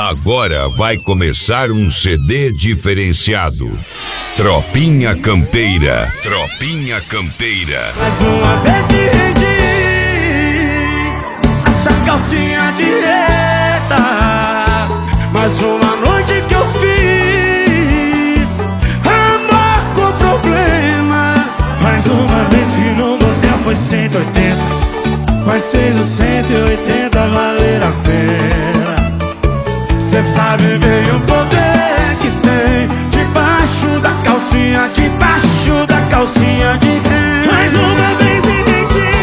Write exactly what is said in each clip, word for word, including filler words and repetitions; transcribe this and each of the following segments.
Agora vai começar um C D diferenciado. Tropinha Campeira. Tropinha Campeira. Mais uma vez que rendi essa calcinha de reta. Mais uma noite que eu fiz amor com problema. Mais uma vez que no motel foi cento e oitenta. Mas seja o cento e oitenta valer a pena. Cê sabe bem o poder que tem debaixo da calcinha, debaixo da calcinha de renda. Mais uma vez me entendi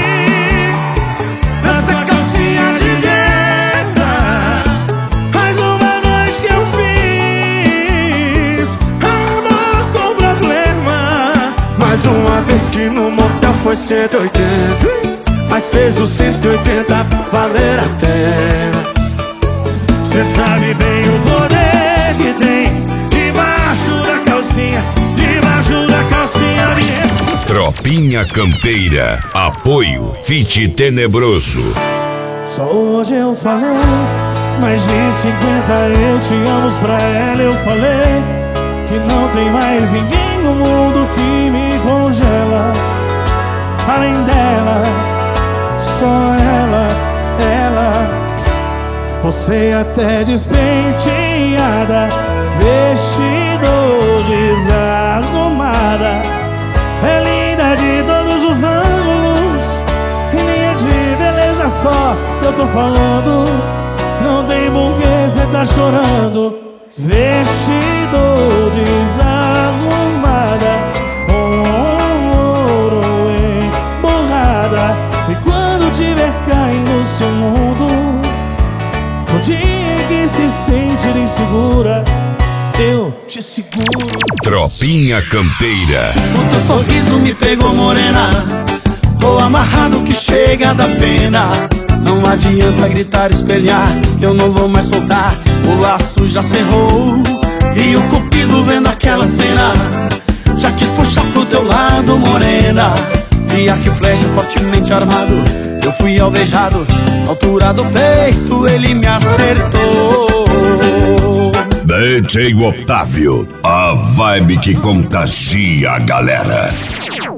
nessa calcinha de renda. Mais uma noite que eu fiz amor com problema. Mais uma vez que no motel foi cento e oitenta. Mas fez o cento e oitenta valer a pena. Cê sabe bem o poder que tem debaixo da calcinha, debaixo da calcinha de... Tropinha Campeira. Apoio Fit Tenebroso. Só hoje eu falei, mais de cinquenta eu te amo pra ela. Eu falei que não tem mais ninguém no mundo que me congela. Além dela, só ela, ela. Você até despenteada, vestido desarrumada, é linda de todos os ângulos, e nem é de beleza só que eu tô falando. Não tem porquê cê tá chorando. Vestido desarrumada, com ouro emborrada. E quando tiver caindo seu mundo, o dia que se sentir insegura, eu te seguro. Tropinha Campeira. O teu sorriso me pegou, morena. Tô amarrado que chega da pena. Não adianta gritar, espelhar, que eu não vou mais soltar. O laço já cerrou e o cupido vendo aquela cena já quis puxar pro teu lado, morena. De arco e flecha fortemente armado, eu fui alvejado. Altura do peito, ele me acertou. D J Otávio, a vibe que contagia a galera.